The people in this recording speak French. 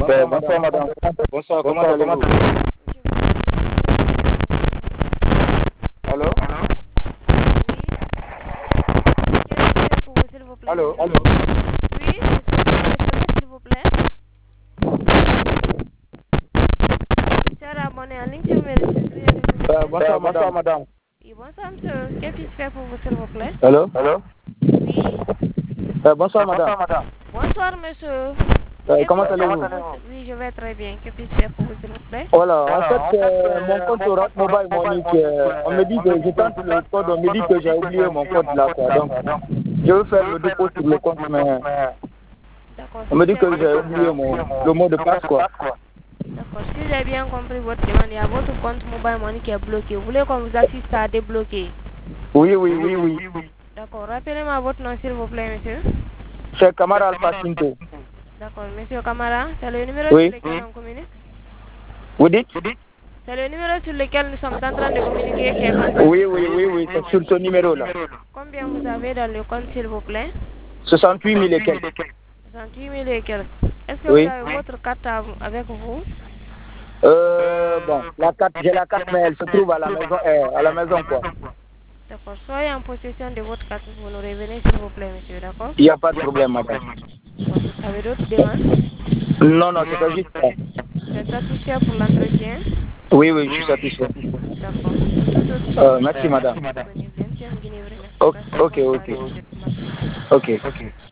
Bonsoir madame. Bonsoir, comment allez-vous? Allô? Allô? Oui, s'il vous plaît. Cher abonné en ligne, je vous remercie. Bonsoir madame. Oui, bonsoir monsieur. Que puis-je faire pour vous, s'il vous plaît? Allô? Oui. Bonsoir madame. Bonsoir monsieur. Comment allez-vous? Oui, je vais très bien. Que puis-je faire pour vous, s'il vous plaît? Voilà, en fait, mon compte Orange Mobile Money, on me dit que je tente le code, on me dit que j'ai oublié mon code là, quoi. Donc, je veux faire le dépôt sur le compte, mais D'accord. on me dit que j'ai oublié le mot de passe, quoi. D'accord. Si j'ai bien compris votre demande, il y a votre compte Mobile Money qui est bloqué. Vous voulez qu'on vous assiste à débloquer? Oui. D'accord. Rappelez-moi votre nom, s'il vous plaît, monsieur. C'est Kamara Alpha Cinto. D'accord. Monsieur Camara, c'est le numéro Oui. sur lequel on communique? Vous dites? C'est le numéro sur lequel nous sommes en train de communiquer qui est concerné. Oui, c'est sur ce numéro-là. Combien vous avez dans le compte, s'il vous plaît? 68 000 et quelques. 68 000 et quelques. Est-ce que Oui. vous avez votre carte avec vous? Bon, j'ai la carte, mais elle se trouve à la maison, quoi. D'accord. Soyez en possession de votre carte. Vous nous revenez, s'il vous plaît, monsieur, d'accord? Il n'y a pas de problème, madame. Vous avez d'autres demandes? Non, c'était juste ça. Vous êtes satisfait pour l'entretien? Oui, je suis satisfait. D'accord. Merci, madame. Disponible. Monsieur Nguine, merci. Ok. Passez une bonne soirée, monsieur. Ok.